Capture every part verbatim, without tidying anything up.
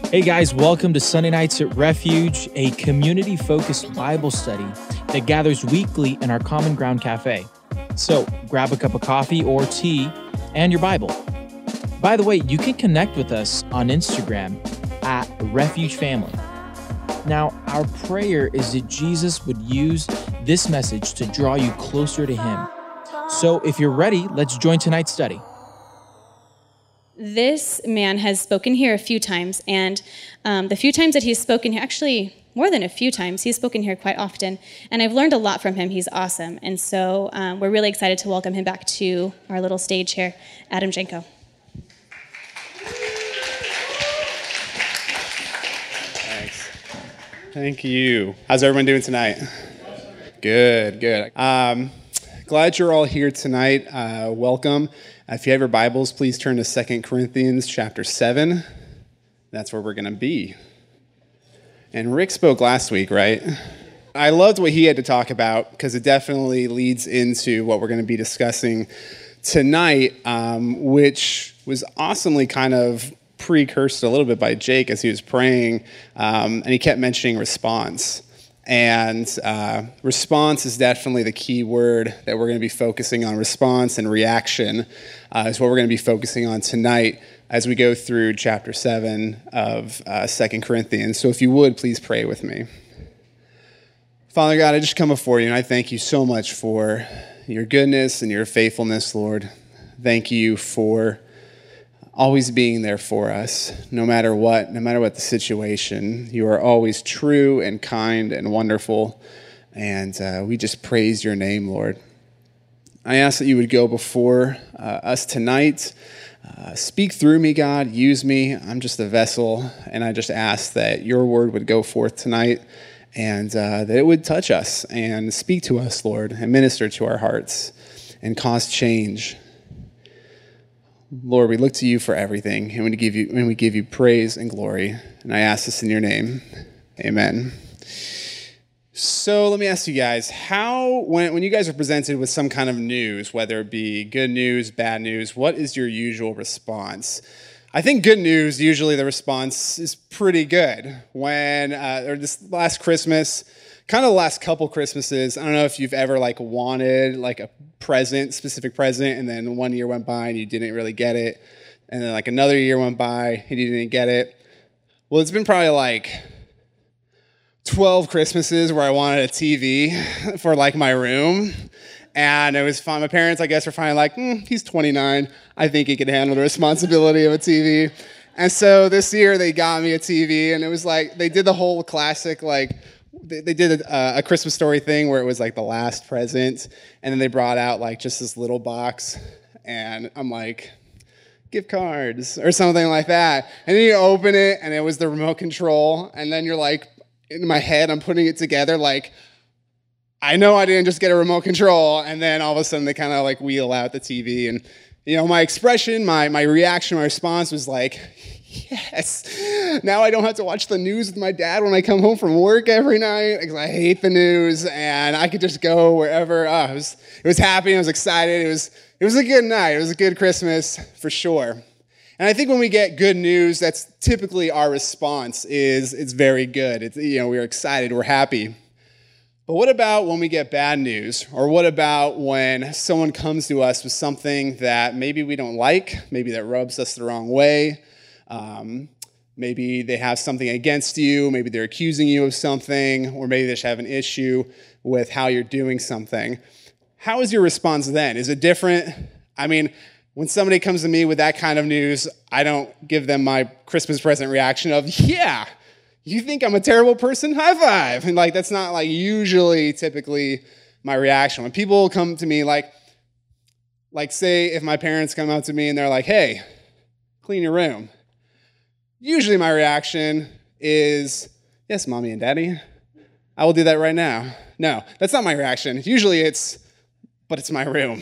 Hey guys, welcome to Sunday Nights at Refuge, a community-focused Bible study that gathers weekly in our Common Ground Cafe. So grab a cup of coffee or tea and your Bible. By the way, you can connect with us on Instagram at Refuge Family. Now, our prayer is that Jesus would use this message to draw you closer to Him. So if you're ready, let's join tonight's study. This man has spoken here a few times, and um, the few times that he's spoken here, actually more than a few times, he's spoken here quite often, and I've learned a lot from him. He's awesome, and so um, we're really excited to welcome him back to our little stage here, Adam Janko. Thanks. Thank you. How's everyone doing tonight? Good, good. Um, glad you're all here tonight. Uh, welcome. If you have your Bibles, please turn to Second Corinthians chapter seven. That's where we're going to be. And Rick spoke last week, right? I loved what he had to talk about because it definitely leads into what we're going to be discussing tonight, um, which was awesomely kind of precursed a little bit by Jake as he was praying, um, and he kept mentioning response. And uh, response is definitely the key word that we're going to be focusing on. Response and reaction uh, is what we're going to be focusing on tonight as we go through chapter seven of uh, Second Corinthians. So if you would, please pray with me. Father God, I just come before you, and I thank you so much for your goodness and your faithfulness, Lord. Thank you for always being there for us, no matter what, no matter what the situation. You are always true and kind and wonderful, and uh, we just praise your name, Lord. I ask that you would go before uh, us tonight. Uh, speak through me, God. Use me. I'm just a vessel, and I just ask that your word would go forth tonight and uh, that it would touch us and speak to us, Lord, and minister to our hearts and cause change. Lord, we look to you for everything, and we give you and we give you praise and glory. And I ask this in your name. Amen. So let me ask you guys, how, when, when you guys are presented with some kind of news, whether it be good news, bad news, what is your usual response? I think good news, usually the response is pretty good. When, uh, or this last Christmas, kind of the last couple Christmases, I don't know if you've ever like wanted like a present, specific present, and then one year went by and you didn't really get it, and then like another year went by and you didn't get it. Well, it's been probably like twelve Christmases where I wanted a T V for like my room, and it was fun. My parents, I guess, were finally like, mm, he's twenty-nine. I think he can handle the responsibility of a T V. And so this year they got me a T V, and it was like, they did the whole classic, like, they, they did a, a Christmas Story thing where it was like the last present, and then they brought out like just this little box, and I'm like, gift cards or something like that. And then you open it, and it was the remote control, and then you're like, in my head, I'm putting it together like, I know I didn't just get a remote control, and then all of a sudden they kind of like wheel out the T V, and you know, my expression, my my reaction, my response was like, yes, now I don't have to watch the news with my dad when I come home from work every night because I hate the news, and I could just go wherever. Oh, it was it was happy, I was excited, it was it was a good night, it was a good Christmas for sure. And I think when we get good news, that's typically our response is it's very good. It's, you know, we're excited, we're happy. But what about when we get bad news? Or what about when someone comes to us with something that maybe we don't like, maybe that rubs us the wrong way, um, maybe they have something against you, maybe they're accusing you of something, or maybe they just have an issue with how you're doing something. How is your response then? Is it different? I mean, when somebody comes to me with that kind of news, I don't give them my Christmas present reaction of, yeah, you think I'm a terrible person? High five. And like, that's not like usually typically my reaction. When people come to me like, like say if my parents come up to me and they're like, hey, clean your room. Usually my reaction is, yes, mommy and daddy, I will do that right now. No, that's not my reaction. Usually it's, but it's my room.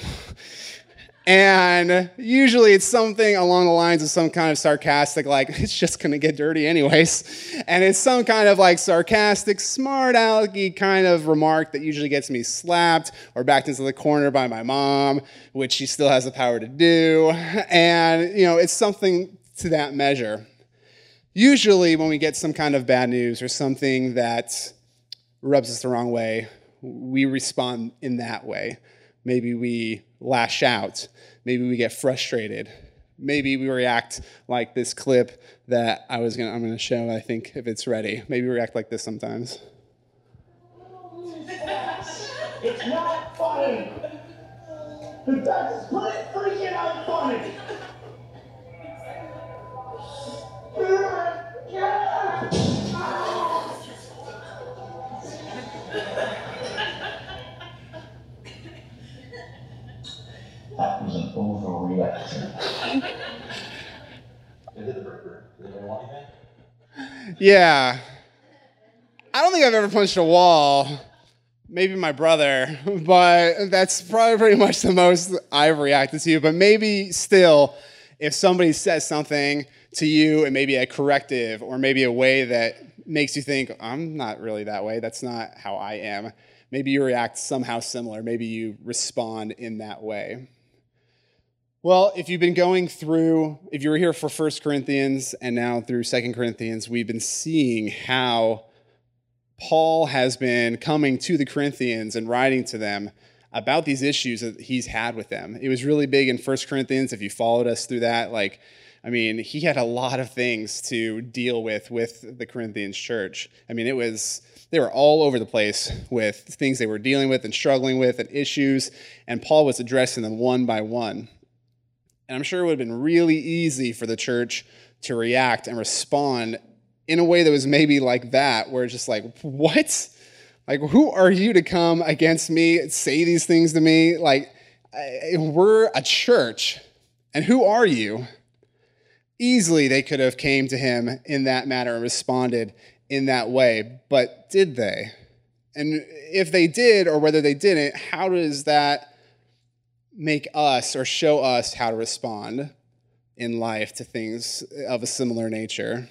And usually it's something along the lines of some kind of sarcastic, like, it's just going to get dirty anyways. And it's some kind of like sarcastic, smart alecky kind of remark that usually gets me slapped or backed into the corner by my mom, which she still has the power to do. And, you know, it's something to that measure. Usually when we get some kind of bad news or something that rubs us the wrong way, we respond in that way. Maybe we lash out. Maybe we get frustrated. Maybe we react like this clip that I was gonna I'm gonna show, I think, if it's ready. Maybe we react like this sometimes. It's not funny. The fact is pretty freaking unfunny. That was an overreaction. Yeah. I don't think I've ever punched a wall. Maybe my brother, but that's probably pretty much the most I've reacted to. But maybe still, if somebody says something to you and maybe a corrective or maybe a way that makes you think, I'm not really that way, that's not how I am, maybe you react somehow similar. Maybe you respond in that way. Well, if you've been going through, if you were here for First Corinthians and now through Second Corinthians, we've been seeing how Paul has been coming to the Corinthians and writing to them about these issues that he's had with them. It was really big in First Corinthians, if you followed us through that. Like, I mean, he had a lot of things to deal with with the Corinthians church. I mean, it was, they were all over the place with things they were dealing with and struggling with and issues, and Paul was addressing them one by one. And I'm sure it would have been really easy for the church to react and respond in a way that was maybe like that, where it's just like, what? Like, who are you to come against me, say these things to me? Like, we're a church, and who are you? Easily they could have came to him in that manner and responded in that way, but did they? And if they did, or whether they didn't, how does that make us or show us how to respond in life to things of a similar nature?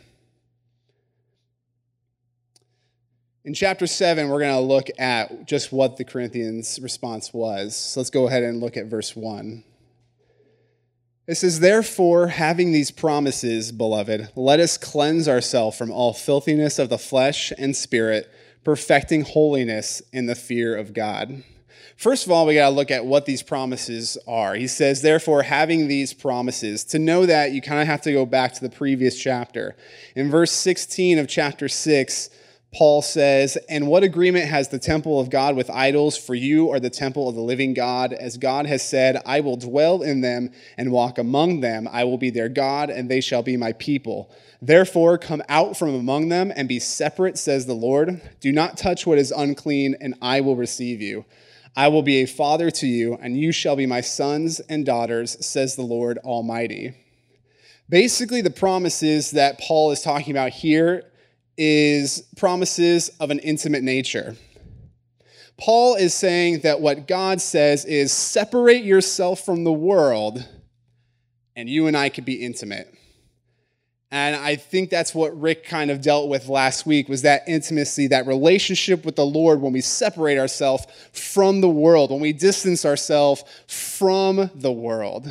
In chapter seven, we're going to look at just what the Corinthians' response was. So let's go ahead and look at verse one. It says, "Therefore, having these promises, beloved, let us cleanse ourselves from all filthiness of the flesh and spirit, perfecting holiness in the fear of God." First of all, we got to look at what these promises are. He says, therefore, having these promises. To know that, you kind of have to go back to the previous chapter. In verse sixteen of chapter six, Paul says, "And what agreement has the temple of God with idols? For you are the temple of the living God. As God has said, I will dwell in them and walk among them. I will be their God, and they shall be my people. Therefore, come out from among them and be separate, says the Lord. Do not touch what is unclean, and I will receive you. I will be a father to you, and you shall be my sons and daughters, says the Lord Almighty." Basically, the promises that Paul is talking about here is promises of an intimate nature. Paul is saying that what God says is separate yourself from the world, and you and I could be intimate. And I think that's what Rick kind of dealt with last week, was that intimacy, that relationship with the Lord when we separate ourselves from the world, when we distance ourselves from the world.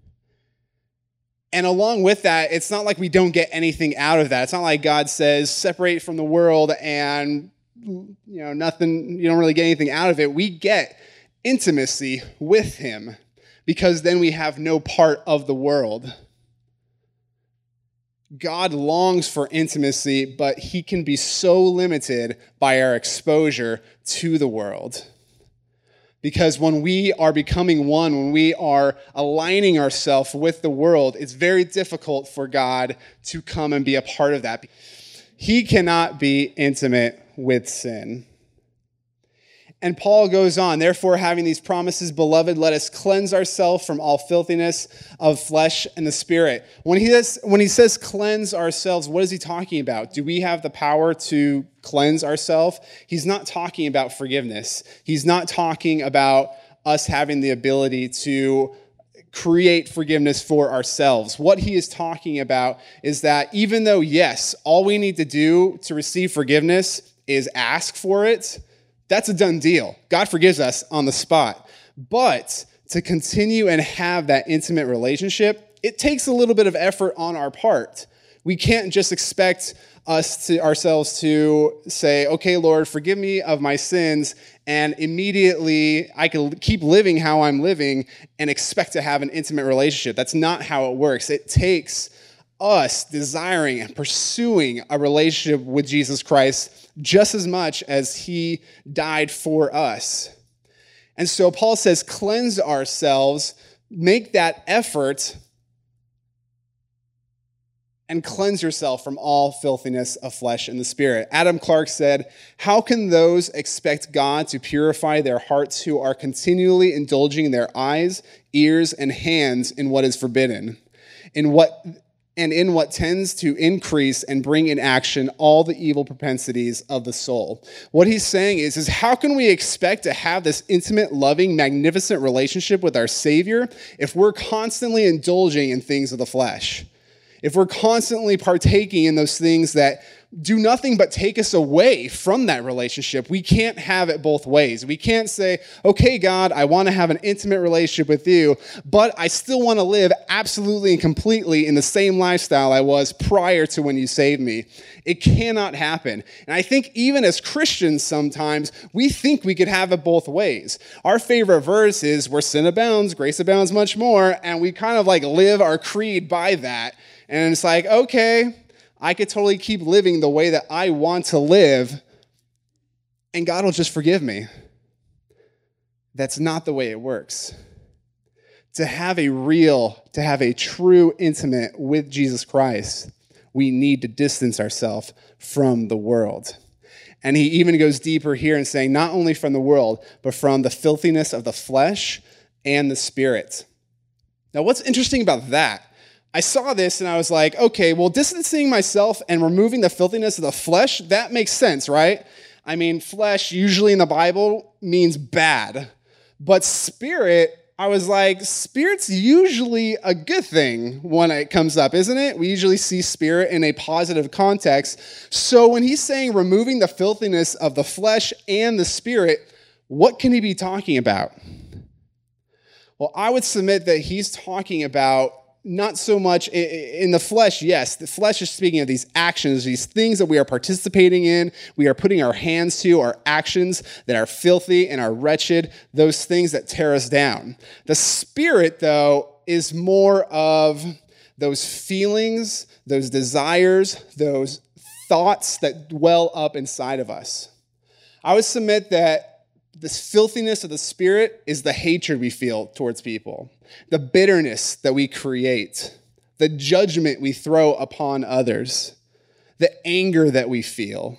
And along with that, it's not like we don't get anything out of that. It's not like God says, separate from the world and, you know, nothing, you don't really get anything out of it. We get intimacy with him because then we have no part of the world. God longs for intimacy, but he can be so limited by our exposure to the world. Because when we are becoming one, when we are aligning ourselves with the world, it's very difficult for God to come and be a part of that. He cannot be intimate with sin. And Paul goes on, "Therefore, having these promises, beloved, let us cleanse ourselves from all filthiness of flesh and the spirit." When he says, when he says cleanse ourselves, what is he talking about? Do we have the power to cleanse ourselves? He's not talking about forgiveness. He's not talking about us having the ability to create forgiveness for ourselves. What he is talking about is that even though, yes, all we need to do to receive forgiveness is ask for it, that's a done deal. God forgives us on the spot. But to continue and have that intimate relationship, it takes a little bit of effort on our part We can't just expect us to ourselves to say, okay, Lord, forgive me of my sins, and immediately I can keep living how I'm living and expect to have an intimate relationship. That's not how it works. It takes us desiring and pursuing a relationship with Jesus Christ just as much as he died for us. And so Paul says, cleanse ourselves, make that effort, and cleanse yourself from all filthiness of flesh and the spirit. Adam Clarke said, how can those expect God to purify their hearts who are continually indulging their eyes, ears, and hands in what is forbidden, in what and in what tends to increase and bring in action all the evil propensities of the soul? What he's saying is, is how can we expect to have this intimate, loving, magnificent relationship with our Savior if we're constantly indulging in things of the flesh? If we're constantly partaking in those things that do nothing but take us away from that relationship, we can't have it both ways. We can't say, okay, God, I want to have an intimate relationship with you, but I still want to live absolutely and completely in the same lifestyle I was prior to when you saved me. It cannot happen. And I think even as Christians sometimes, we think we could have it both ways. Our favorite verse is, where sin abounds, grace abounds much more, and we kind of like live our creed by that. And it's like, okay, I could totally keep living the way that I want to live, and God will just forgive me. That's not the way it works. To have a real, to have a true intimate with Jesus Christ, we need to distance ourselves from the world. And he even goes deeper here in saying, not only from the world, but from the filthiness of the flesh and the spirit. Now, what's interesting about that? I saw this and I was like, okay, well, distancing myself and removing the filthiness of the flesh, that makes sense, right? I mean, flesh usually in the Bible means bad. But spirit, I was like, spirit's usually a good thing when it comes up, isn't it? We usually see spirit in a positive context. So when he's saying removing the filthiness of the flesh and the spirit, what can he be talking about? Well, I would submit that he's talking about not so much in the flesh. Yes, the flesh is speaking of these actions, these things that we are participating in, we are putting our hands to, our actions that are filthy and are wretched, those things that tear us down. The spirit, though, is more of those feelings, those desires, those thoughts that dwell up inside of us. I would submit that this filthiness of the spirit is the hatred we feel towards people, the bitterness that we create, the judgment we throw upon others, the anger that we feel.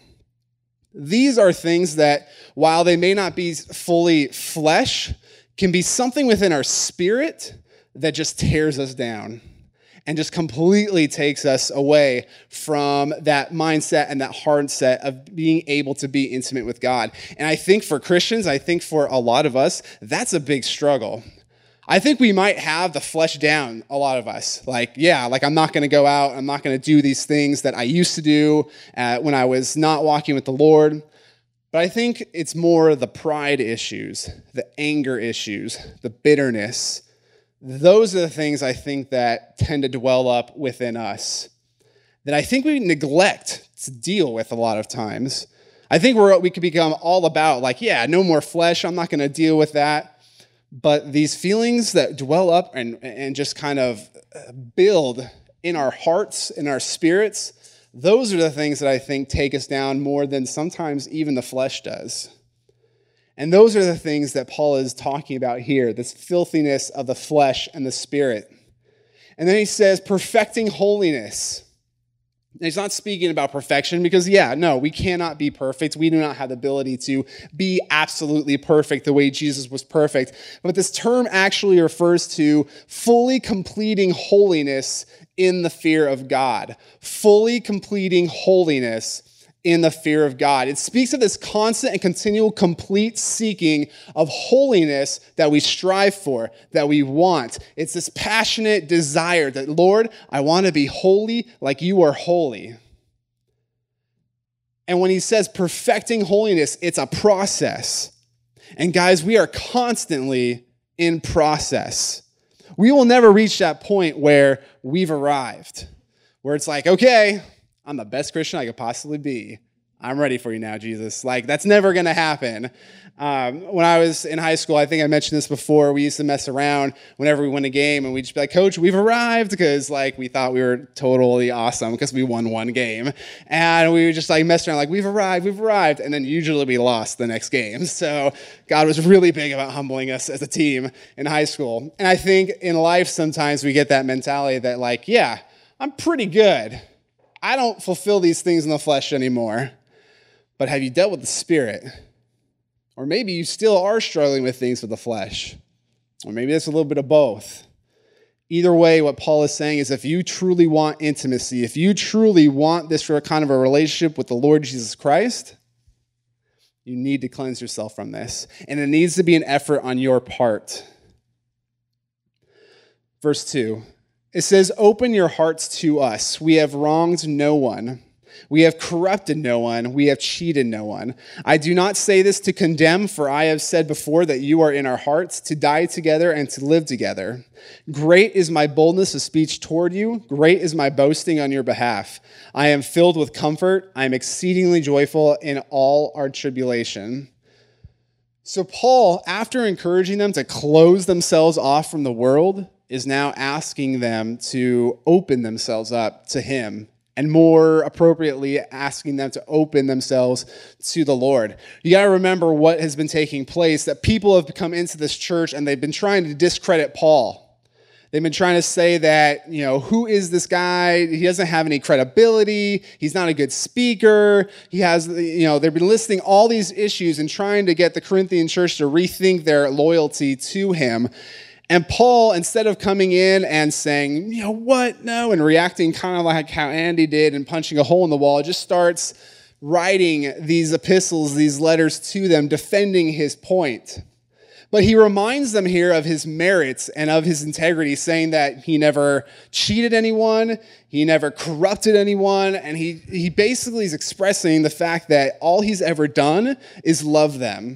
These are things that, while they may not be fully flesh, can be something within our spirit that just tears us down and just completely takes us away from that mindset and that hard set of being able to be intimate with God. And I think for Christians, I think for a lot of us, that's a big struggle. I think we might have the flesh down, a lot of us. Like, yeah, like I'm not going to go out, I'm not going to do these things that I used to do uh, when I was not walking with the Lord. But I think it's more the pride issues, the anger issues, the bitterness. Those are the things I think that tend to dwell up within us that I think we neglect to deal with a lot of times. I think we're, we could become all about like, yeah, no more flesh, I'm not going to deal with that. But these feelings that dwell up and, and just kind of build in our hearts, in our spirits, those are the things that I think take us down more than sometimes even the flesh does. And those are the things that Paul is talking about here, this filthiness of the flesh and the spirit. And then he says, perfecting holiness. And he's not speaking about perfection because, yeah, no, we cannot be perfect. We do not have the ability to be absolutely perfect the way Jesus was perfect. But this term actually refers to fully completing holiness in the fear of God. Fully completing holiness in the fear of God. It speaks of this constant and continual complete seeking of holiness that we strive for, that we want. It's this passionate desire that, Lord, I want to be holy like you are holy. And when he says perfecting holiness, it's a process. And guys, we are constantly in process. We will never reach that point where we've arrived. where it's like, okay, I'm the best Christian I could possibly be. I'm ready for you now, Jesus. Like, that's never going to happen. Um, when I was in high school, I think I mentioned this before, we used to mess around whenever we win a game, and we'd just be like, Coach, we've arrived, because, like, we thought we were totally awesome because we won one game. And we would just, like, mess around, like, we've arrived, we've arrived, and then usually we lost the next game. So God was really big about humbling us as a team in high school. And I think in life, sometimes we get that mentality that, like, yeah, I'm pretty good. I don't fulfill these things in the flesh anymore. But have you dealt with the Spirit? Or maybe you still are struggling with things with the flesh. Or maybe it's a little bit of both. Either way, what Paul is saying is if you truly want intimacy, if you truly want this kind of a relationship with the Lord Jesus Christ, you need to cleanse yourself from this. And it needs to be an effort on your part. Verse two, it says, open your hearts to us. We have wronged no one. We have corrupted no one. We have cheated no one. I do not say this to condemn, for I have said before that you are in our hearts to die together and to live together. Great is my boldness of speech toward you. Great is my boasting on your behalf. I am filled with comfort. I am exceedingly joyful in all our tribulation. So Paul, after encouraging them to close themselves off from the world, is now asking them to open themselves up to him, and more appropriately, asking them to open themselves to the Lord. You got to remember what has been taking place, that people have come into this church and they've been trying to discredit Paul. They've been trying to say that, you know, who is this guy? He doesn't have any credibility. He's not a good speaker. He has, you know, they've been listing all these issues and trying to get the Corinthian church to rethink their loyalty to him. And Paul, instead of coming in and saying, you know, what? No, and reacting kind of like how Andy did and punching a hole in the wall, just starts writing these epistles, these letters to them, defending his point. But he reminds them here of his merits and of his integrity, saying that he never cheated anyone, he never corrupted anyone, and he, he basically is expressing the fact that all he's ever done is love them.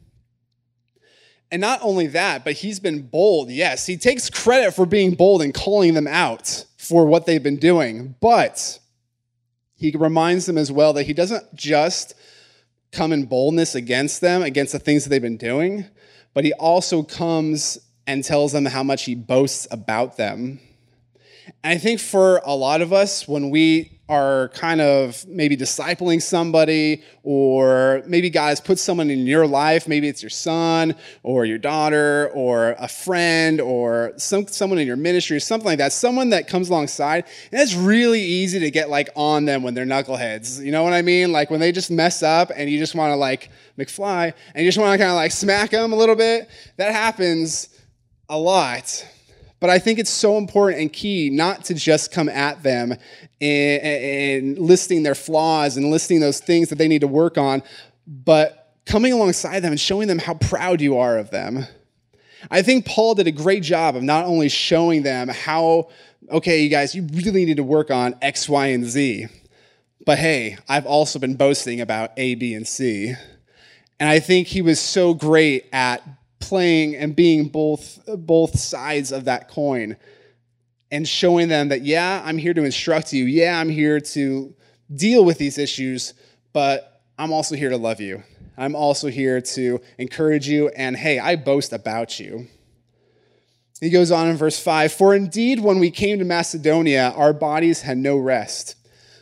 And not only that, but he's been bold. Yes, he takes credit for being bold and calling them out for what they've been doing. But he reminds them as well that he doesn't just come in boldness against them, against the things that they've been doing, but he also comes and tells them how much he boasts about them. And I think for a lot of us, when we are kind of maybe discipling somebody, or maybe God has put someone in your life, maybe it's your son or your daughter or a friend or some someone in your ministry or something like that, someone that comes alongside, and it's really easy to get like on them when they're knuckleheads. You know what I mean? Like when they just mess up and you just want to like McFly and you just want to kind of like smack them a little bit. That happens a lot. But I think it's so important and key not to just come at them and, and listing their flaws and listing those things that they need to work on, but coming alongside them and showing them how proud you are of them. I think Paul did a great job of not only showing them how, okay, you guys, you really need to work on X, Y, and Z, but hey, I've also been boasting about A, B, and C. And I think he was so great at playing and being both both sides of that coin and showing them that, yeah, I'm here to instruct you. Yeah, I'm here to deal with these issues, but I'm also here to love you. I'm also here to encourage you, and hey, I boast about you. He goes on in verse five, for indeed, when we came to Macedonia, our bodies had no rest,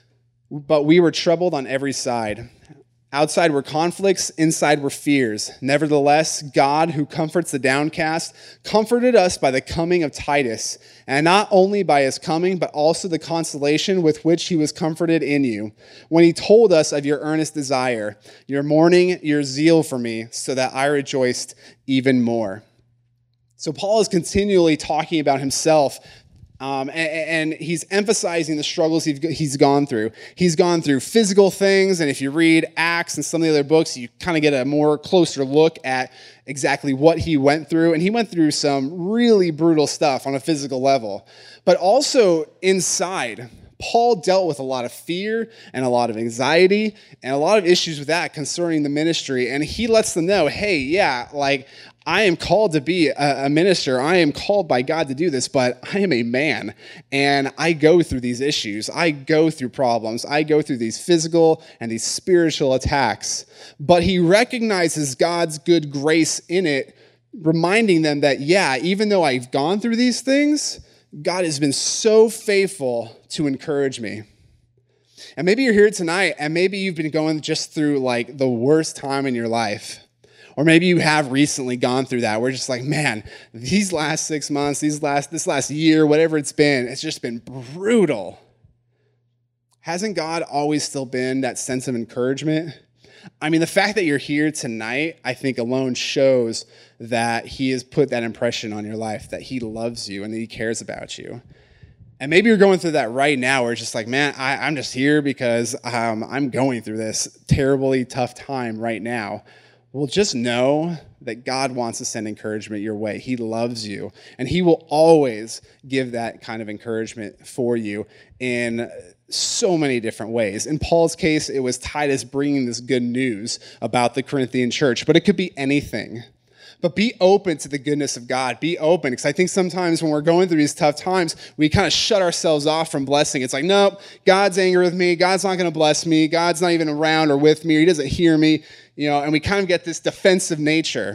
but we were troubled on every side. Outside were conflicts, inside were fears. Nevertheless, God, who comforts the downcast, comforted us by the coming of Titus, and not only by his coming, but also the consolation with which he was comforted in you, when he told us of your earnest desire, your mourning, your zeal for me, so that I rejoiced even more. So Paul is continually talking about himself, Um, and, and he's emphasizing the struggles he's gone through. He's gone through physical things, and if you read Acts and some of the other books, you kind of get a more closer look at exactly what he went through. And he went through some really brutal stuff on a physical level. But also inside, Paul dealt with a lot of fear and a lot of anxiety and a lot of issues with that concerning the ministry. And he lets them know, hey, yeah, like I am called to be a, a minister. I am called by God to do this, but I am a man, and I go through these issues. I go through problems. I go through these physical and these spiritual attacks. But he recognizes God's good grace in it, reminding them that, yeah, even though I've gone through these things, God has been so faithful to encourage me. And maybe you're here tonight, and maybe you've been going just through like the worst time in your life. Or maybe you have recently gone through that. We're just like, man, these last six months, these last this last year, whatever it's been, it's just been brutal. Hasn't God always still been that sense of encouragement? I mean, the fact that you're here tonight, I think alone shows that he has put that impression on your life, that he loves you and that he cares about you. And maybe you're going through that right now where it's just like, man, I, I'm just here because um, I'm going through this terribly tough time right now. Well, just know that God wants to send encouragement your way. He loves you, and he will always give that kind of encouragement for you in so many different ways. In Paul's case, it was Titus bringing this good news about the Corinthian church, but it could be anything. But be open to the goodness of God. Be open, because I think sometimes when we're going through these tough times, we kind of shut ourselves off from blessing. It's like, nope, God's angry with me. God's not going to bless me. God's not even around or with me, or he doesn't hear me. You know, and we kind of get this defensive nature.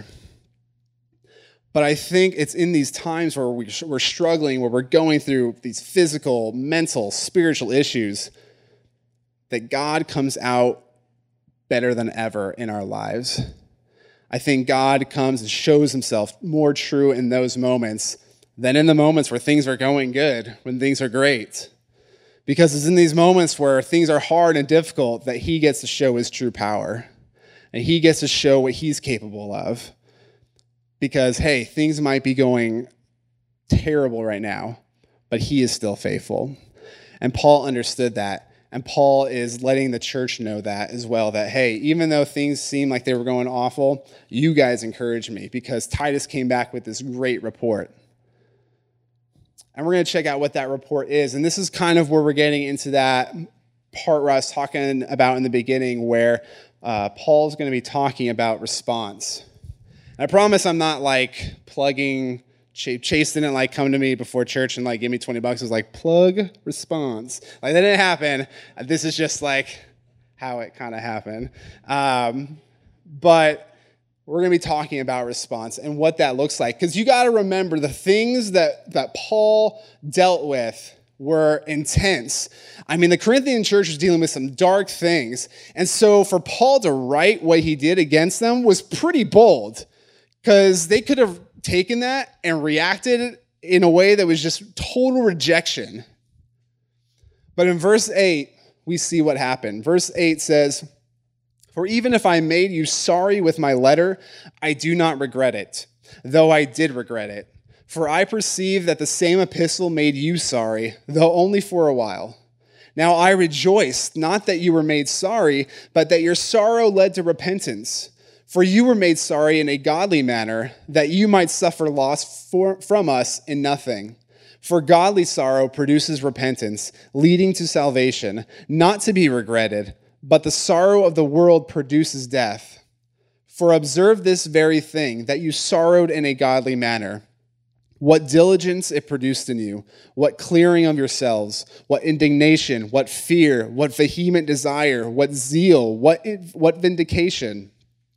But I think it's in these times where we, we're struggling, where we're going through these physical, mental, spiritual issues, that God comes out better than ever in our lives. I think God comes and shows himself more true in those moments than in the moments where things are going good, when things are great. Because it's in these moments where things are hard and difficult that he gets to show his true power. And he gets to show what he's capable of. Because, hey, things might be going terrible right now, but he is still faithful. And Paul understood that. And Paul is letting the church know that as well, that, hey, even though things seem like they were going awful, you guys encouraged me, because Titus came back with this great report. And we're going to check out what that report is. And this is kind of where we're getting into that part where I was talking about in the beginning, where Uh, Paul's going to be talking about response. And I promise I'm not like plugging, Ch- Chase didn't like come to me before church and like give me twenty bucks. It was like, plug response. Like that didn't happen. This is just like how it kind of happened. Um, but we're going to be talking about response and what that looks like. Because you got to remember the things that, that Paul dealt with were intense. I mean, the Corinthian church was dealing with some dark things. And so for Paul to write what he did against them was pretty bold, because they could have taken that and reacted in a way that was just total rejection. But in verse eight, we see what happened. Verse eight says, "For even if I made you sorry with my letter, I do not regret it, though I did regret it. For I perceive that the same epistle made you sorry, though only for a while. Now I rejoice, not that you were made sorry, but that your sorrow led to repentance. For you were made sorry in a godly manner, that you might suffer loss for, from us in nothing. For godly sorrow produces repentance, leading to salvation, not to be regretted, but the sorrow of the world produces death. For observe this very thing, that you sorrowed in a godly manner. What diligence it produced in you, what clearing of yourselves, what indignation, what fear, what vehement desire, what zeal, what, what vindication.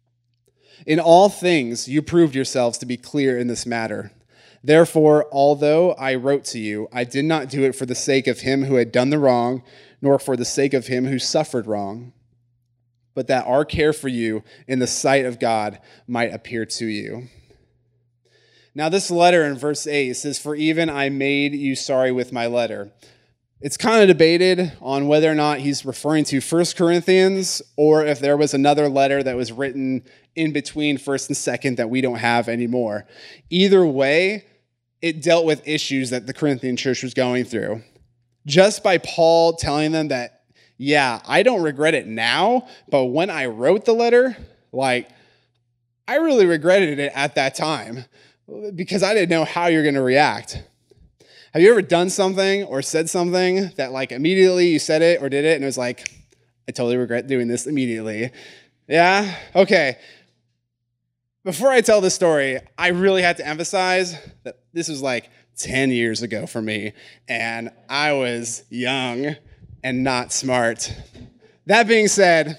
In all things you proved yourselves to be clear in this matter. Therefore, although I wrote to you, I did not do it for the sake of him who had done the wrong, nor for the sake of him who suffered wrong, but that our care for you in the sight of God might appear to you." Now, this letter in verse eight says, "For even I made you sorry with my letter." It's kind of debated on whether or not he's referring to First Corinthians, or if there was another letter that was written in between First and Second that we don't have anymore. Either way, it dealt with issues that the Corinthian church was going through. Just by Paul telling them that, yeah, I don't regret it now, but when I wrote the letter, like, I really regretted it at that time, because I didn't know how you're going to react. Have you ever done something or said something that like immediately you said it or did it and it was like, I totally regret doing this immediately? Yeah? Okay. before I tell this story, I really had to emphasize that this was like ten years ago for me, and I was young and not smart. That being said,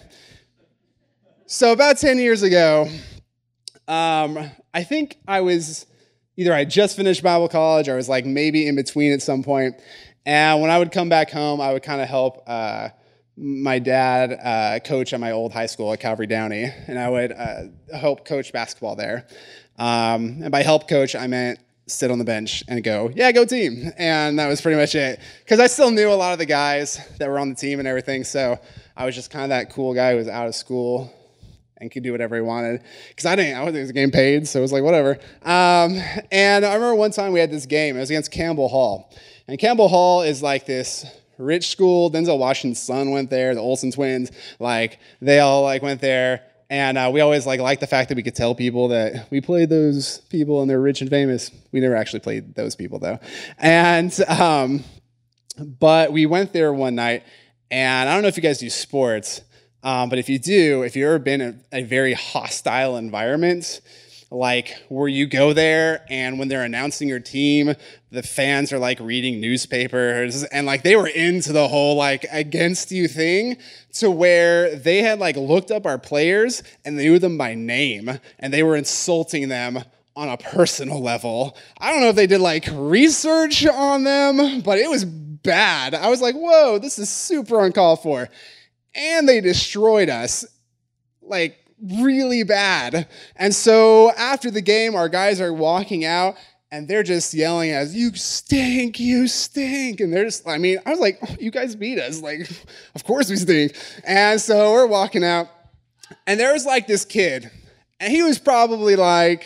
so about ten years ago, um, I think I was, either I just finished Bible college or I was like maybe in between at some point, and when I would come back home, I would kind of help uh, my dad uh, coach at my old high school at Calvary Downey, and I would uh, help coach basketball there. Um, and by help coach, I meant sit on the bench and go, yeah, go team. And that was pretty much it. Because I still knew a lot of the guys that were on the team and everything, so I was just kind of that cool guy who was out of school and could do whatever he wanted. Because I didn't, I wasn't getting paid, so it was like, whatever. Um, and I remember one time we had this game. It was against Campbell Hall. And Campbell Hall is like this rich school. Denzel Washington's son went there. The Olsen twins, like they all like went there, and uh, we always like liked the fact that we could tell people that we played those people and they're rich and famous. We never actually played those people though. And um, but we went there one night, and I don't know if you guys do sports, um, but if you do, if you've ever been in a very hostile environment, like where you go there and when they're announcing your team, the fans are like reading newspapers, and like they were into the whole like against you thing, to where they had like looked up our players and they knew them by name and they were insulting them on a personal level. I don't know if they did like research on them, but it was bad. I was like, whoa, this is super uncalled for. And they destroyed us. Like, really bad. And so after the game, our guys are walking out and they're just yelling at us, you stink, you stink. And they're just, I mean, I was like, oh, you guys beat us. Like, of course we stink. And so we're walking out, and there was like this kid, and he was probably like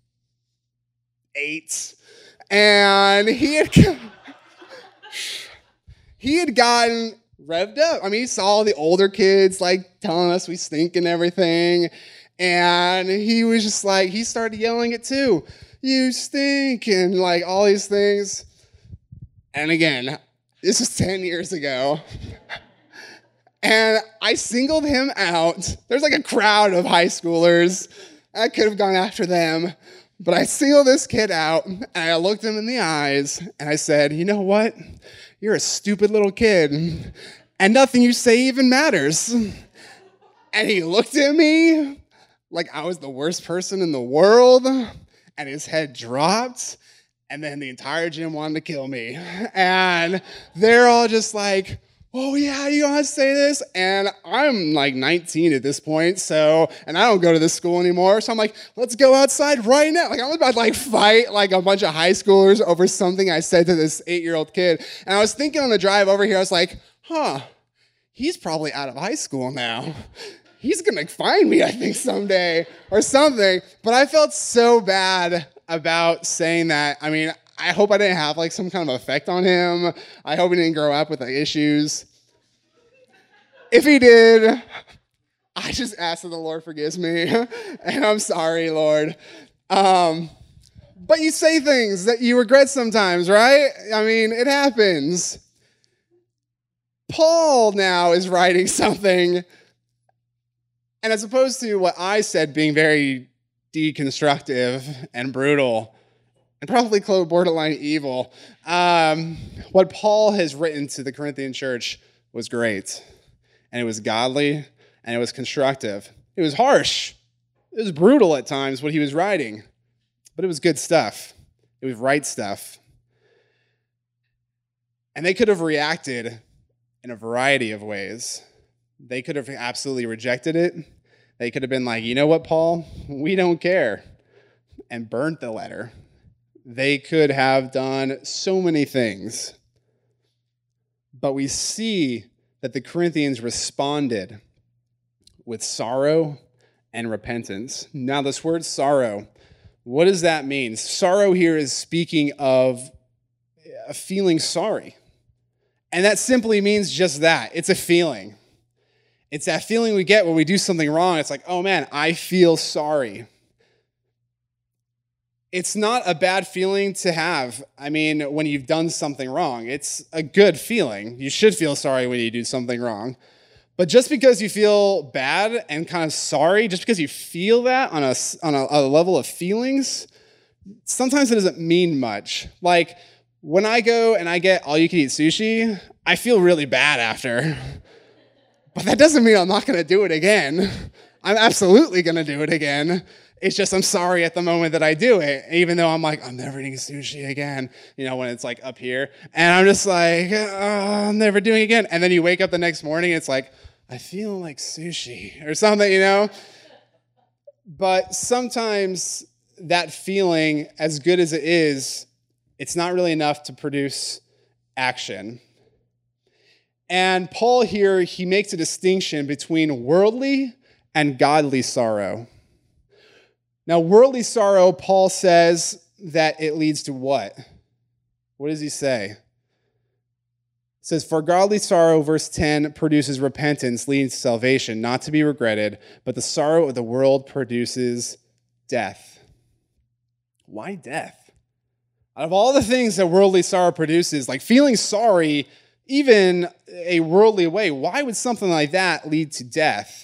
eight. And he had, he had gotten revved up. I mean, he saw the older kids like telling us we stink and everything, and he was just like, he started yelling it too. You stink, and like all these things. And again, this was ten years ago. And I singled him out. There's like a crowd of high schoolers. I could have gone after them, but I singled this kid out, and I looked him in the eyes, and I said, you know what? You're a stupid little kid, and nothing you say even matters. And he looked at me like I was the worst person in the world, and his head dropped, and then the entire gym wanted to kill me. And they're all just like, oh yeah, you gonna say this? And I'm like nineteen at this point, so, and I don't go to this school anymore, so I'm like, let's go outside right now. Like, I was about to like fight like a bunch of high schoolers over something I said to this eight-year-old kid. And I was thinking on the drive over here, I was like, huh, he's probably out of high school now. He's gonna find me, I think, someday or something. But I felt so bad about saying that. I mean, I hope I didn't have like some kind of effect on him. I hope he didn't grow up with like, issues. If he did, I just ask that the Lord forgives me. And I'm sorry, Lord. Um, but you say things that you regret sometimes, right? I mean, it happens. Paul now is writing something, and as opposed to what I said being very deconstructive and brutal, and probably borderline evil, um, what Paul has written to the Corinthian church was great. And it was godly, and it was constructive. It was harsh. It was brutal at times what he was writing, but it was good stuff. It was right stuff. And they could have reacted in a variety of ways. They could have absolutely rejected it. They could have been like, you know what, Paul? We don't care, and burnt the letter. They could have done so many things. But we see that the Corinthians responded with sorrow and repentance. Now, this word sorrow, what does that mean? Sorrow here is speaking of a feeling sorry. And that simply means just that. It's a feeling. It's that feeling we get when we do something wrong. It's like, oh man, I feel sorry. It's not a bad feeling to have. I mean, when you've done something wrong, it's a good feeling. You should feel sorry when you do something wrong. But just because you feel bad and kind of sorry, just because you feel that on a, on a, a level of feelings, sometimes it doesn't mean much. Like when I go and I get all-you-can-eat sushi, I feel really bad after. But that doesn't mean I'm not going to do it again. I'm absolutely going to do it again. It's just I'm sorry at the moment that I do it, even though I'm like, I'm never eating sushi again, you know, when it's like up here. And I'm just like, oh, I'm never doing it again. And then you wake up the next morning, it's like, I feel like sushi or something, you know? But sometimes that feeling, as good as it is, it's not really enough to produce action. And Paul here, he makes a distinction between worldly and godly sorrow. Now, worldly sorrow, Paul says that it leads to what? What does he say? It says, for godly sorrow, verse ten, produces repentance, leading to salvation, not to be regretted, but the sorrow of the world produces death. Why death? Out of all the things that worldly sorrow produces, like feeling sorry, even a worldly way, why would something like that lead to death?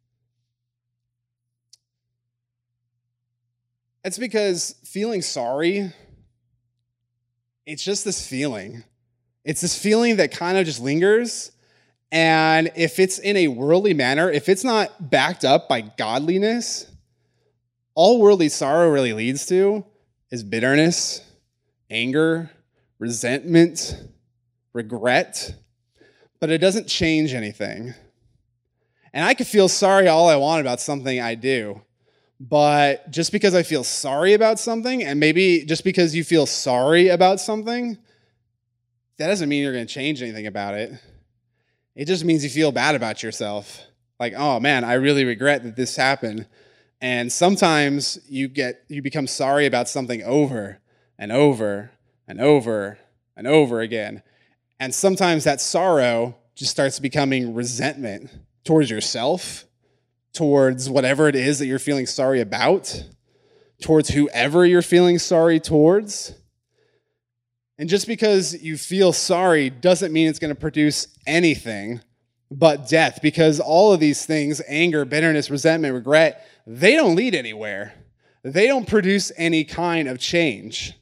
It's because feeling sorry, it's just this feeling. It's this feeling that kind of just lingers. And if it's in a worldly manner, if it's not backed up by godliness, all worldly sorrow really leads to is bitterness, anger, resentment, regret. But it doesn't change anything. And I could feel sorry all I want about something I do. But just because I feel sorry about something, and maybe just because you feel sorry about something, that doesn't mean you're going to change anything about it. It just means you feel bad about yourself. Like, oh man, I really regret that this happened. And sometimes you get you become sorry about something over and over and over and over again. And sometimes that sorrow just starts becoming resentment towards yourself, towards whatever it is that you're feeling sorry about, towards whoever you're feeling sorry towards. And just because you feel sorry doesn't mean it's going to produce anything but death, because all of these things, anger, bitterness, resentment, regret, they don't lead anywhere. They don't produce any kind of change.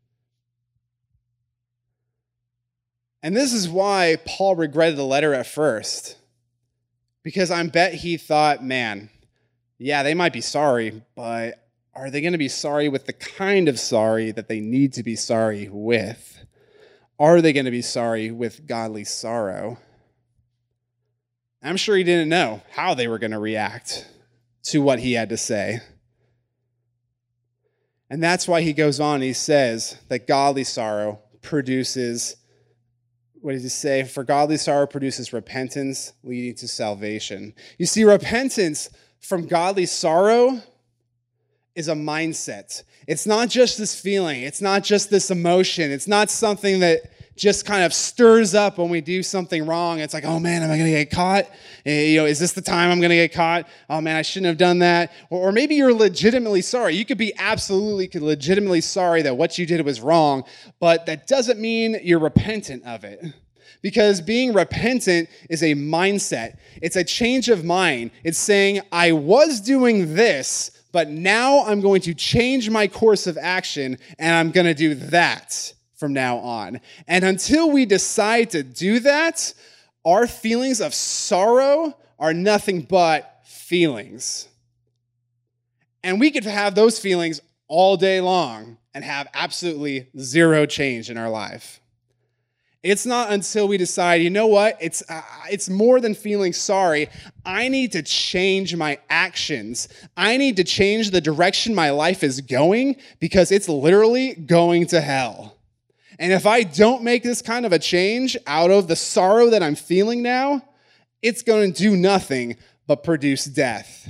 And this is why Paul regretted the letter at first. Because I bet he thought, man, yeah, they might be sorry, but are they going to be sorry with the kind of sorry that they need to be sorry with? Are they going to be sorry with godly sorrow? I'm sure he didn't know how they were going to react to what he had to say. And that's why he goes on, he says that godly sorrow produces, what does he say? For godly sorrow produces repentance, leading to salvation. You see, repentance from godly sorrow is a mindset. It's not just this feeling. It's not just this emotion. It's not something that just kind of stirs up when we do something wrong. It's like, oh man, am I going to get caught? You know, is this the time I'm going to get caught? Oh man, I shouldn't have done that. Or, or maybe you're legitimately sorry. You could be absolutely legitimately sorry that what you did was wrong, but that doesn't mean you're repentant of it. Because being repentant is a mindset. It's a change of mind. It's saying, I was doing this, but now I'm going to change my course of action, and I'm going to do that from now on. And until we decide to do that, our feelings of sorrow are nothing but feelings. And we could have those feelings all day long and have absolutely zero change in our life. It's not until we decide, you know what, it's uh, it's more than feeling sorry. I need to change my actions. I need to change the direction my life is going, because it's literally going to hell. And if I don't make this kind of a change out of the sorrow that I'm feeling now, it's going to do nothing but produce death.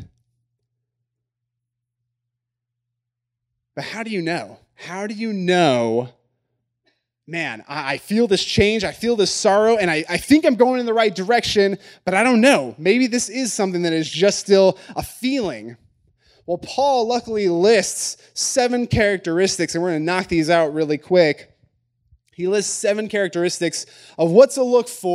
But how do you know? How do you know, man, I feel this change, I feel this sorrow, and I, I think I'm going in the right direction, but I don't know. Maybe this is something that is just still a feeling. Well, Paul luckily lists seven characteristics, and we're going to knock these out really quick. He lists seven characteristics of what to look for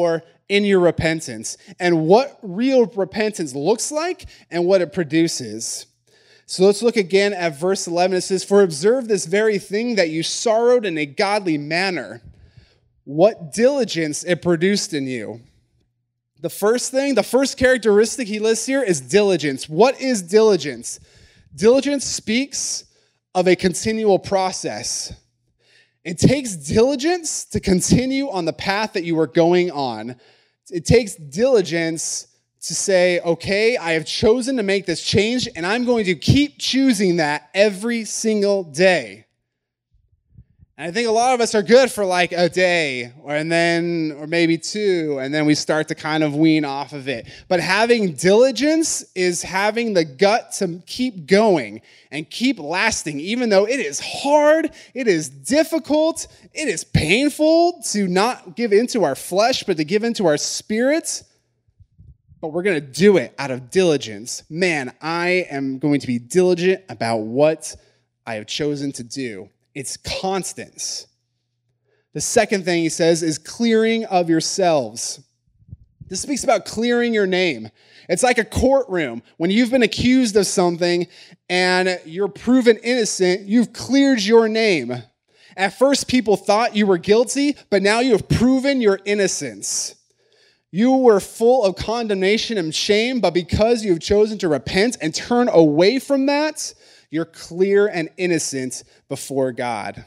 in your repentance and what real repentance looks like and what it produces. So let's look again at verse eleven. It says, "For observe this very thing, that you sorrowed in a godly manner, what diligence it produced in you." The first thing, the first characteristic he lists here is diligence. What is diligence? Diligence speaks of a continual process. It takes diligence to continue on the path that you are going on. It takes diligence to say, okay, I have chosen to make this change, and I'm going to keep choosing that every single day. And I think a lot of us are good for like a day, or and then, or maybe two, and then we start to kind of wean off of it. But having diligence is having the gut to keep going and keep lasting, even though it is hard, it is difficult, it is painful to not give into our flesh, but to give into our spirits. But we're going to do it out of diligence. Man, I am going to be diligent about what I have chosen to do. It's constance. The second thing he says is clearing of yourselves. This speaks about clearing your name. It's like a courtroom. When you've been accused of something and you're proven innocent, you've cleared your name. At first, people thought you were guilty, but now you have proven your innocence. You were full of condemnation and shame, but because you have chosen to repent and turn away from that, you're clear and innocent before God.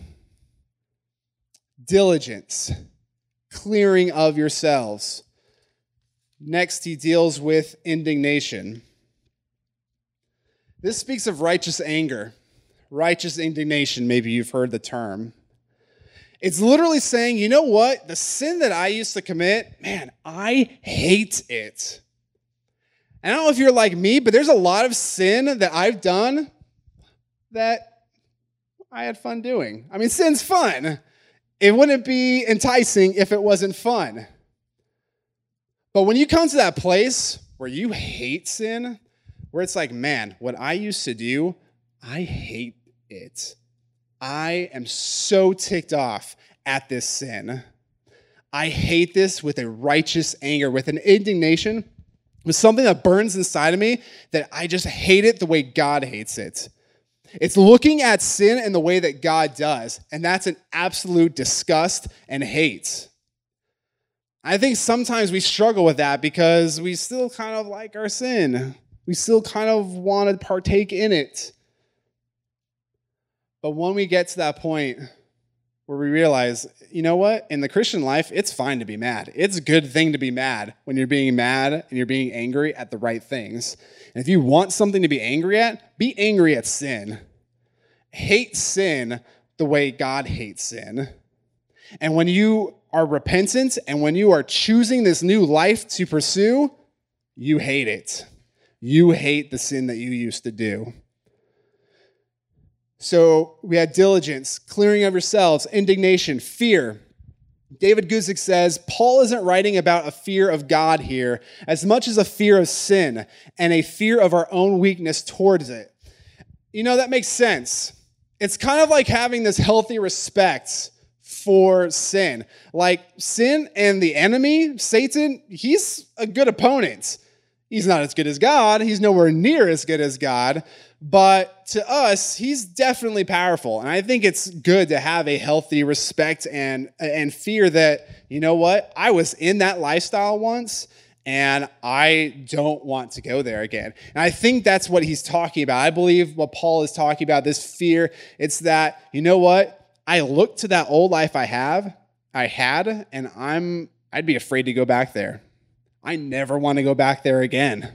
Diligence, clearing of yourselves. Next, he deals with indignation. This speaks of righteous anger, righteous indignation. Maybe you've heard the term. It's literally saying, you know what? The sin that I used to commit, man, I hate it. And I don't know if you're like me, but there's a lot of sin that I've done that I had fun doing. I mean, sin's fun. It wouldn't be enticing if it wasn't fun. But when you come to that place where you hate sin, where it's like, man, what I used to do, I hate it. I am so ticked off at this sin. I hate this with a righteous anger, with an indignation, with something that burns inside of me that I just hate it the way God hates it. It's looking at sin in the way that God does, and that's an absolute disgust and hate. I think sometimes we struggle with that because we still kind of like our sin. We still kind of want to partake in it. But when we get to that point where we realize, you know what? In the Christian life, it's fine to be mad. It's a good thing to be mad when you're being mad and you're being angry at the right things. And if you want something to be angry at, be angry at sin. Hate sin the way God hates sin. And when you are repentant and when you are choosing this new life to pursue, you hate it. You hate the sin that you used to do. So we had diligence, clearing of yourselves, indignation, fear. David Guzik says, Paul isn't writing about a fear of God here as much as a fear of sin and a fear of our own weakness towards it. You know, that makes sense. It's kind of like having this healthy respect for sin. Like sin and the enemy, Satan, he's a good opponent. He's not as good as God. He's nowhere near as good as God. But to us, he's definitely powerful. And I think it's good to have a healthy respect and, and fear that, you know what, I was in that lifestyle once, and I don't want to go there again. And I think that's what he's talking about. I believe what Paul is talking about, this fear, it's that, you know what, I look to that old life I have, I had, and I'm, I'd be afraid to go back there. I never want to go back there again.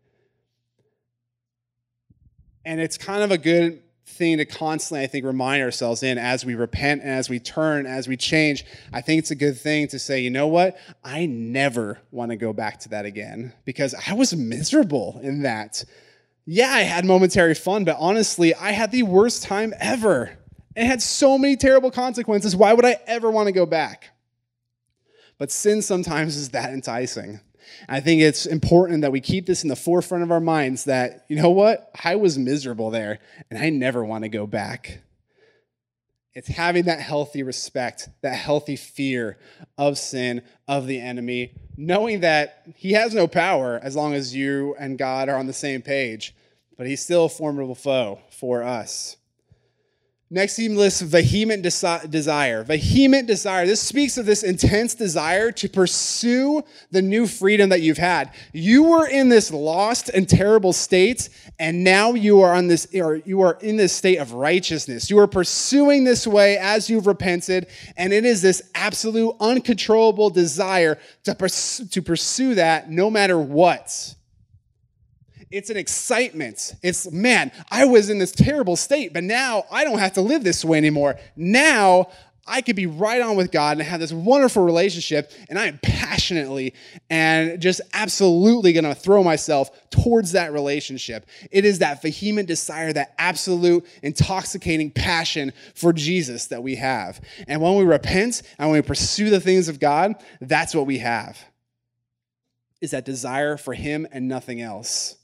And it's kind of a good thing to constantly, I think, remind ourselves in as we repent and as we turn, as we change. I think it's a good thing to say, you know what? I never want to go back to that again because I was miserable in that. Yeah, I had momentary fun, but honestly, I had the worst time ever. It had so many terrible consequences. Why would I ever want to go back? But sin sometimes is that enticing. I think it's important that we keep this in the forefront of our minds that, you know what, I was miserable there and I never want to go back. It's having that healthy respect, that healthy fear of sin, of the enemy, knowing that he has no power as long as you and God are on the same page, but he's still a formidable foe for us. Next, he lists vehement desi- desire. Vehement desire. This speaks of this intense desire to pursue the new freedom that you've had. You were in this lost and terrible state, and now you are on this, or you are in this state of righteousness. You are pursuing this way as you've repented, and it is this absolute uncontrollable desire to pursue, to pursue that no matter what. It's an excitement. It's, man, I was in this terrible state, but now I don't have to live this way anymore. Now I could be right on with God and have this wonderful relationship, and I am passionately and just absolutely going to throw myself towards that relationship. It is that vehement desire, that absolute intoxicating passion for Jesus that we have. And when we repent and when we pursue the things of God, that's what we have, is that desire for him and nothing else.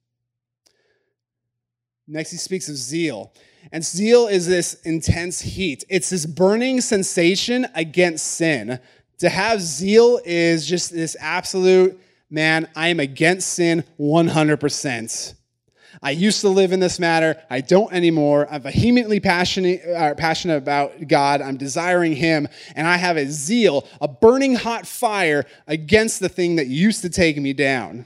Next, he speaks of zeal. And zeal is this intense heat. It's this burning sensation against sin. To have zeal is just this absolute, man, I am against sin one hundred percent. I used to live in this matter. I don't anymore. I'm vehemently passionate, uh, passionate about God. I'm desiring him. And I have a zeal, a burning hot fire against the thing that used to take me down.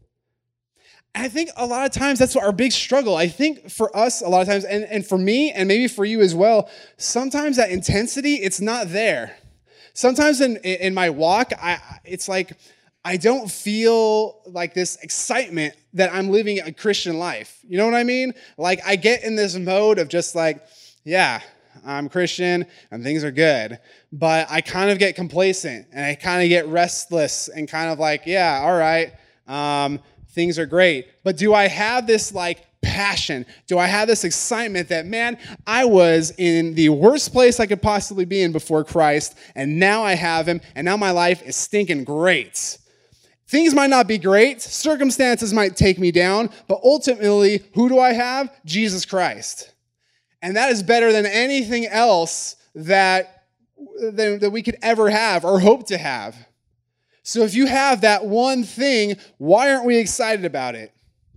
And I think a lot of times that's what our big struggle. I think for us, a lot of times, and, and for me, and maybe for you as well, sometimes that intensity, it's not there. Sometimes in, in my walk, I, it's like I don't feel like this excitement that I'm living a Christian life. You know what I mean? Like I get in this mode of just like, yeah, I'm Christian and things are good. But I kind of get complacent and I kind of get restless and kind of like, yeah, all right. Um, Things are great. But do I have this like passion? Do I have this excitement that, man, I was in the worst place I could possibly be in before Christ, and now I have him, and now my life is stinking great. Things might not be great. Circumstances might take me down, but ultimately, who do I have? Jesus Christ. And that is better than anything else that, that, that we could ever have or hope to have. So if you have that one thing, why aren't we excited about it?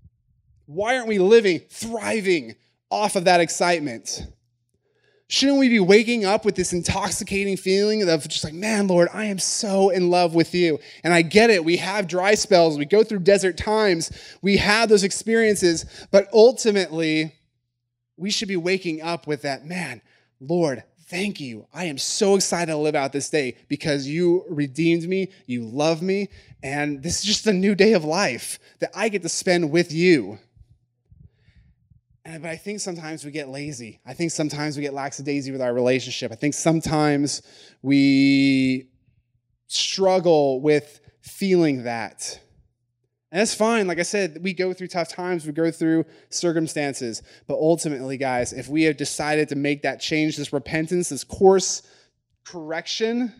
Why aren't we living, thriving off of that excitement? Shouldn't we be waking up with this intoxicating feeling of just like, man, Lord, I am so in love with you. And I get it. We have dry spells. We go through desert times. We have those experiences. But ultimately, we should be waking up with that, man, Lord, thank you. I am so excited to live out this day because you redeemed me, you love me, and this is just a new day of life that I get to spend with you. And, but I think sometimes we get lazy. I think sometimes we get lackadaisy with our relationship. I think sometimes we struggle with feeling that. And that's fine. Like I said, we go through tough times. We go through circumstances. But ultimately, guys, if we have decided to make that change, this repentance, this course correction,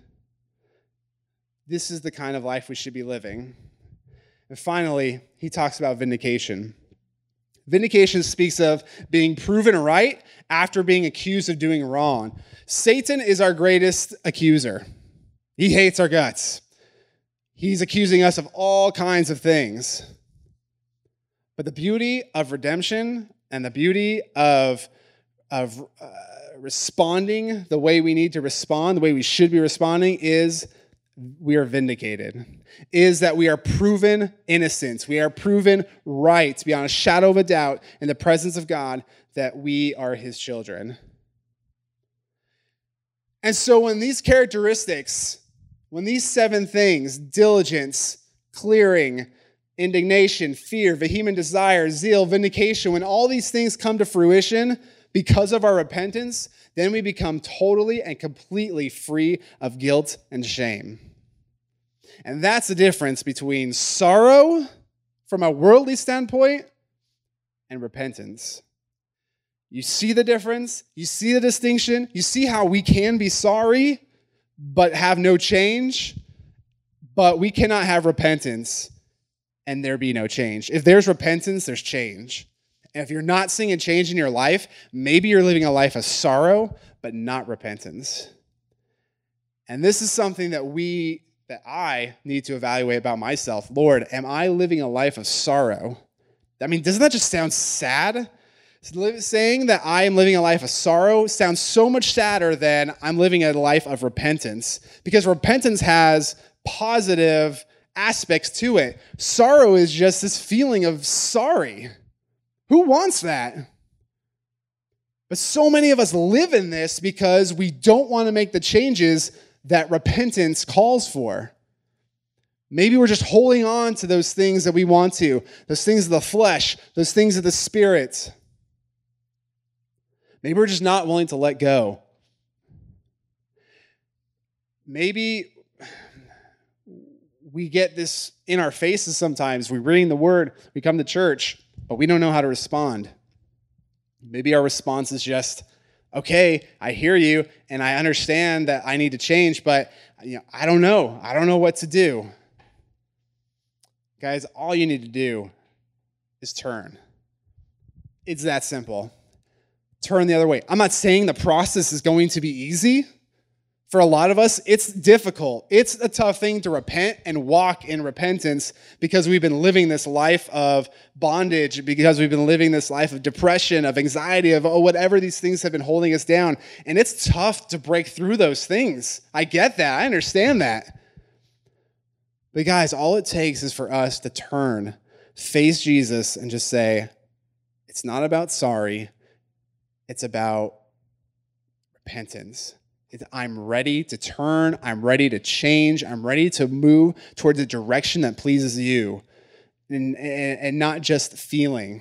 this is the kind of life we should be living. And finally, he talks about vindication. Vindication speaks of being proven right after being accused of doing wrong. Satan is our greatest accuser. He hates our guts. He's accusing us of all kinds of things. But the beauty of redemption and the beauty of, of uh, responding the way we need to respond, the way we should be responding, is we are vindicated. Is that we are proven innocent. We are proven right beyond a shadow of a doubt in the presence of God that we are his children. And so when these characteristics, when these seven things, diligence, clearing, indignation, fear, vehement desire, zeal, vindication, when all these things come to fruition because of our repentance, then we become totally and completely free of guilt and shame. And that's the difference between sorrow from a worldly standpoint and repentance. You see the difference? You see the distinction? You see how we can be sorry but have no change, but we cannot have repentance and there be no change. If there's repentance, there's change. And if you're not seeing a change in your life, maybe you're living a life of sorrow, but not repentance. And this is something that we, that I need to evaluate about myself. Lord, am I living a life of sorrow? I mean, doesn't that just sound sad? Saying that I am living a life of sorrow sounds so much sadder than I'm living a life of repentance, because repentance has positive aspects to it. Sorrow is just this feeling of sorry. Who wants that? But so many of us live in this because we don't want to make the changes that repentance calls for. Maybe we're just holding on to those things that we want to, those things of the flesh, those things of the spirit. Maybe we're just not willing to let go. Maybe we get this in our faces sometimes. We're reading the word, we come to church, but we don't know how to respond. Maybe our response is just, okay, I hear you, and I understand that I need to change, but you know, I don't know. I don't know what to do. Guys, all you need to do is turn. It's that simple. Turn the other way. I'm not saying the process is going to be easy. For a lot of us, it's difficult. It's a tough thing to repent and walk in repentance because we've been living this life of bondage, because we've been living this life of depression, of anxiety, of oh, whatever these things have been holding us down. And it's tough to break through those things. I get that. I understand that. But guys, all it takes is for us to turn, face Jesus, and just say, it's not about sorry. It's about repentance. I'm ready to turn. I'm ready to change. I'm ready to move towards a direction that pleases you and, and, and not just feeling.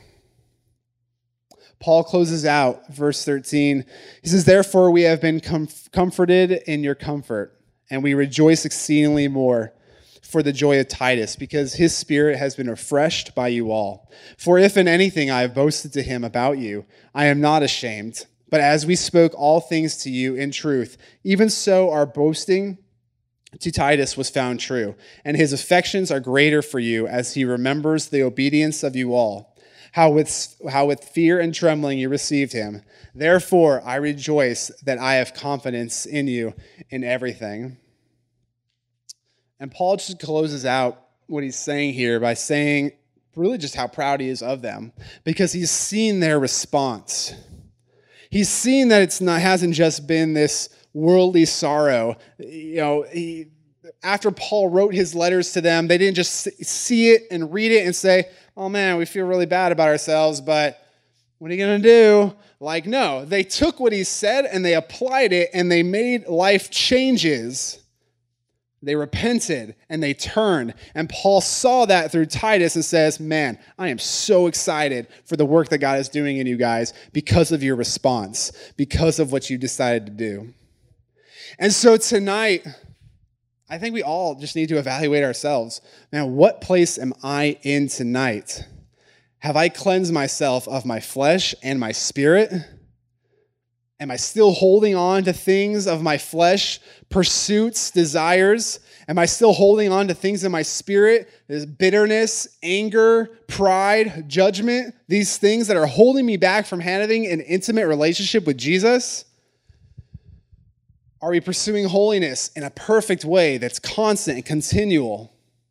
Paul closes out verse thirteen. He says, therefore we have been com- comforted in your comfort, and we rejoice exceedingly more for the joy of Titus, because his spirit has been refreshed by you all. For if in anything I have boasted to him about you, I am not ashamed. But as we spoke all things to you in truth, even so our boasting to Titus was found true, and his affections are greater for you as he remembers the obedience of you all, how with, how with fear and trembling you received him. Therefore I rejoice that I have confidence in you in everything. And Paul just closes out what he's saying here by saying really just how proud he is of them, because he's seen their response. He's seen that it's not hasn't just been this worldly sorrow. You know, he, after Paul wrote his letters to them, they didn't just see it and read it and say, oh man, we feel really bad about ourselves, but what are you going to do? Like, no, they took what he said and they applied it and they made life changes. They repented and they turned. And Paul saw that through Titus and says, man, I am so excited for the work that God is doing in you guys because of your response, because of what you decided to do. And so tonight, I think we all just need to evaluate ourselves. Man, what place am I in tonight? Have I cleansed myself of my flesh and my spirit? Am I still holding on to things of my flesh, pursuits, desires? Am I still holding on to things in my spirit? There's bitterness, anger, pride, judgment, these things that are holding me back from having an intimate relationship with Jesus? Are we pursuing holiness in a perfect way that's constant and continual?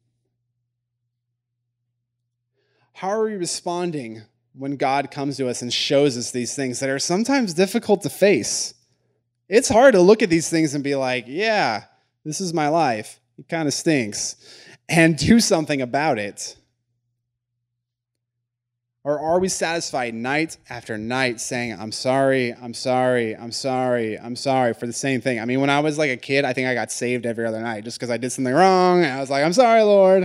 How are we responding when God comes to us and shows us these things that are sometimes difficult to face? It's hard to look at these things and be like, yeah, this is my life. It kind of stinks. And do something about it. Or are we satisfied night after night saying, I'm sorry, I'm sorry, I'm sorry, I'm sorry for the same thing? I mean, when I was like a kid, I think I got saved every other night just because I did something wrong. And I was like, I'm sorry, Lord.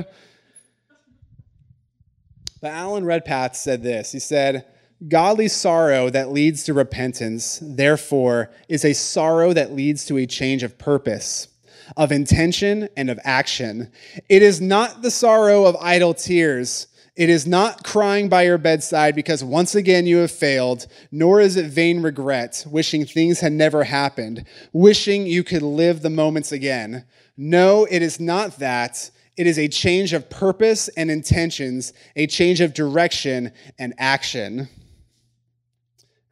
But Alan Redpath said this. He said, godly sorrow that leads to repentance, therefore, is a sorrow that leads to a change of purpose, of intention, and of action. It is not the sorrow of idle tears. It is not crying by your bedside because once again you have failed, nor is it vain regret, wishing things had never happened, wishing you could live the moments again. No, it is not that. It is a change of purpose and intentions, a change of direction and action.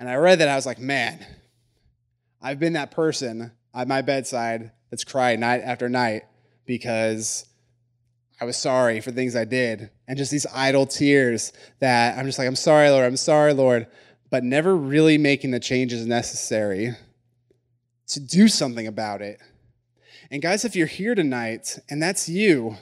And I read that, I was like, man, I've been that person at my bedside that's cried night after night because I was sorry for things I did. And just these idle tears that I'm just like, I'm sorry, Lord, I'm sorry, Lord, but never really making the changes necessary to do something about it. And guys, if you're here tonight and that's you,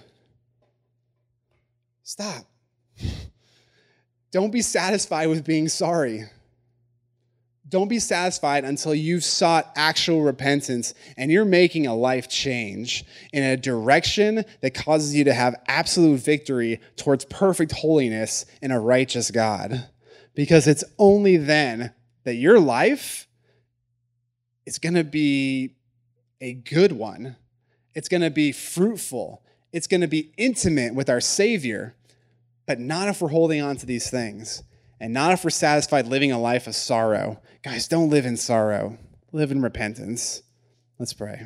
stop. Don't be satisfied with being sorry. Don't be satisfied until you've sought actual repentance and you're making a life change in a direction that causes you to have absolute victory towards perfect holiness in a righteous God. Because it's only then that your life is going to be a good one. It's going to be fruitful. It's going to be intimate with our Savior, but not if we're holding on to these things. And not if we're satisfied living a life of sorrow. Guys, don't live in sorrow. Live in repentance. Let's pray.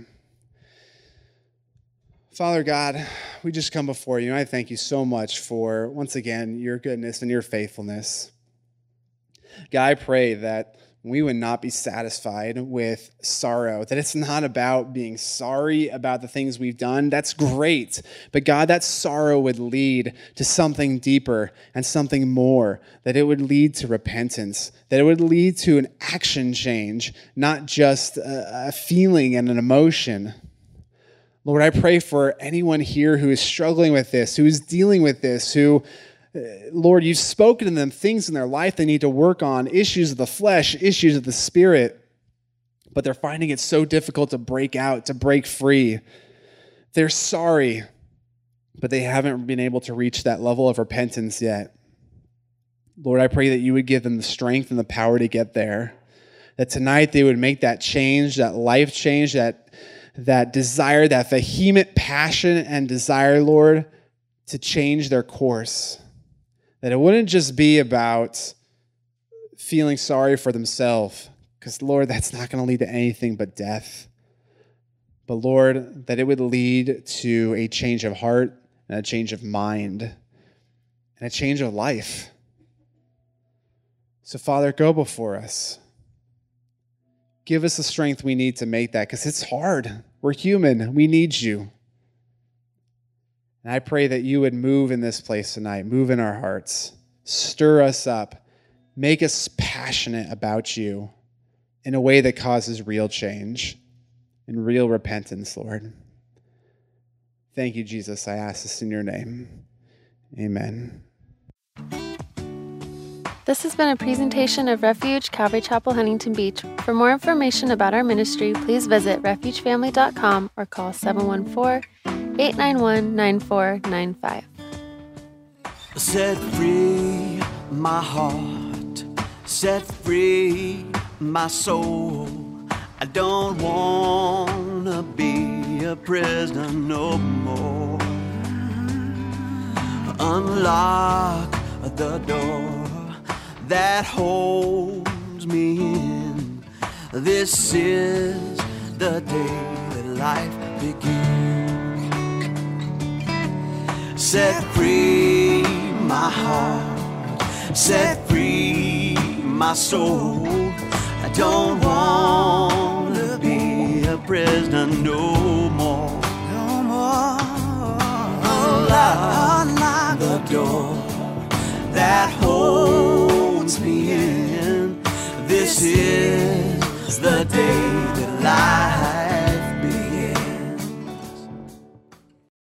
Father God, we just come before you, and I thank you so much for, once again, your goodness and your faithfulness. God, I pray that we would not be satisfied with sorrow, that it's not about being sorry about the things we've done. That's great. But God, that sorrow would lead to something deeper and something more, that it would lead to repentance, that it would lead to an action change, not just a, a feeling and an emotion. Lord, I pray for anyone here who is struggling with this, who is dealing with this, who Lord, you've spoken to them things in their life they need to work on, issues of the flesh, issues of the spirit, but they're finding it so difficult to break out, to break free. They're sorry, but they haven't been able to reach that level of repentance yet. Lord, I pray that you would give them the strength and the power to get there, that tonight they would make that change, that life change, that, that desire, that vehement passion and desire, Lord, to change their course. That it wouldn't just be about feeling sorry for themselves, because, Lord, that's not going to lead to anything but death. But, Lord, that it would lead to a change of heart and a change of mind and a change of life. So, Father, go before us. Give us the strength we need to make that, because it's hard. We're human. We need you. And I pray that you would move in this place tonight, move in our hearts, stir us up, make us passionate about you in a way that causes real change and real repentance, Lord. Thank you, Jesus. I ask this in your name. Amen. This has been a presentation of Refuge Calvary Chapel, Huntington Beach. For more information about our ministry, please visit refuge family dot com or call seven one four, eight nine one, nine four nine five. Set free my heart, set free my soul. I don't want to be a prisoner no more. Unlock the door that holds me in. This is the day that life begins. Set free my heart, set free my soul. I don't want to be a prisoner no more. No more. Unlock, unlock the door that holds me in. This is the day that life